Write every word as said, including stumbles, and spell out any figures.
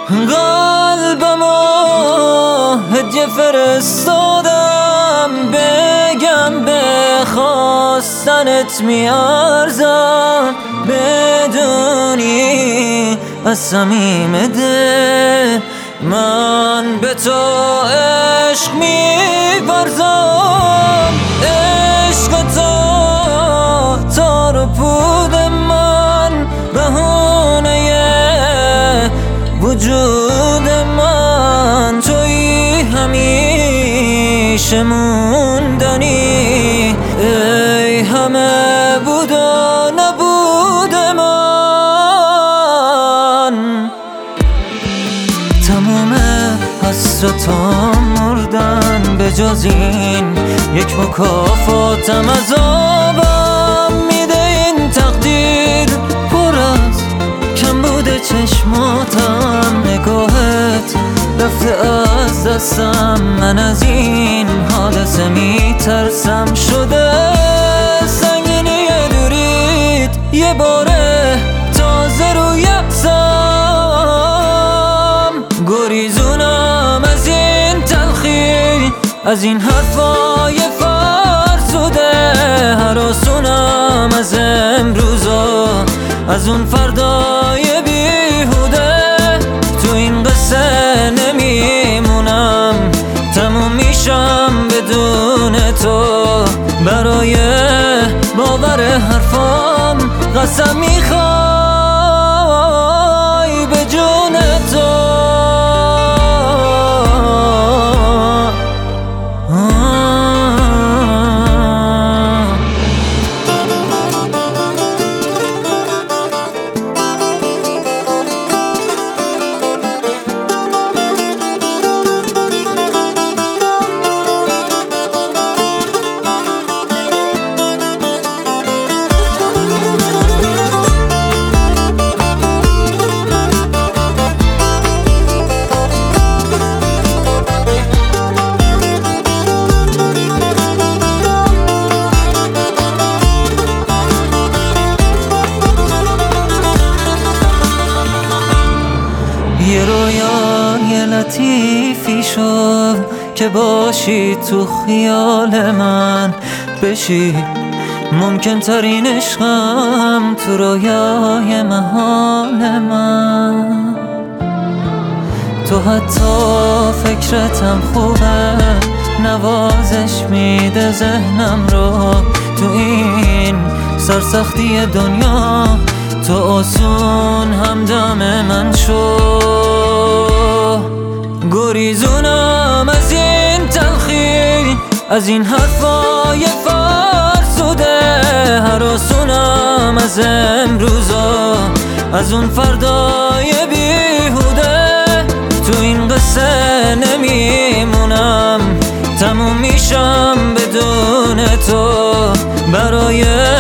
قلبمو هدیه فرستادم، بگم به خواستنت میارزم، بدونی از صمیم دل من به تو عشق می‌ورزم. عشق تو تار و پود من، بهونه وجود من، تویی همیشه موندنی، ای همه بود و نبود من. تموم حسرتام مردن، به جز این یک مکافاتم عذابم میده این تقدیر، پر از کم بوده چشماتم، نگاهت رفته از دستم، من از این حادثه میترسم، شده سنگینی دوریت یه باره تازه رو یأسم. گریزونم از این تلخی، از این حرفای فرسوده، هراسونم از امروزا، از اون فردای بیهوده، تو این قصه نمیمونم، تموم میشم بدون تو، برای باور حرفام قسم میخوای به جون تو. یه رویای لطیفی شد که باشی تو خیال من، بشی ممکن ترین عشقم تو رویای محال من. تو حتی فکرتم خوبه، نوازش میده ذهنم رو، تو این سرسختی دنیا تو آسون همدم من شو. گریزونم از این تلخی، از این حرفای فرسوده، هراسونم از امروزا، از اون فردای بیهوده، تو این قصه نمیمونم، تموم میشم بدون تو، برای